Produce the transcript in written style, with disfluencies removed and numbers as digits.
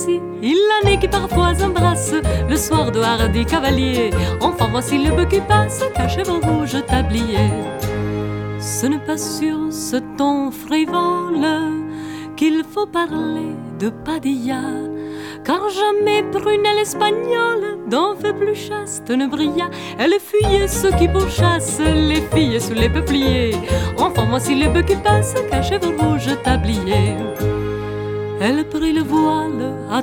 Il la nez qui parfois embrasse le soir de hardis cavaliers. Enfin voici le bœuf qui passe, caché vos rouges tabliers. Ce n'est pas sur ce ton frivole qu'il faut parler de Padilla, car jamais prunelle espagnole d'un feu plus chaste ne brilla. Elle fuyait ceux qui pourchassent les filles sous les peupliers. Enfin voici le bœuf qui passe, caché vos rouges tabliers. Elle prit le voile à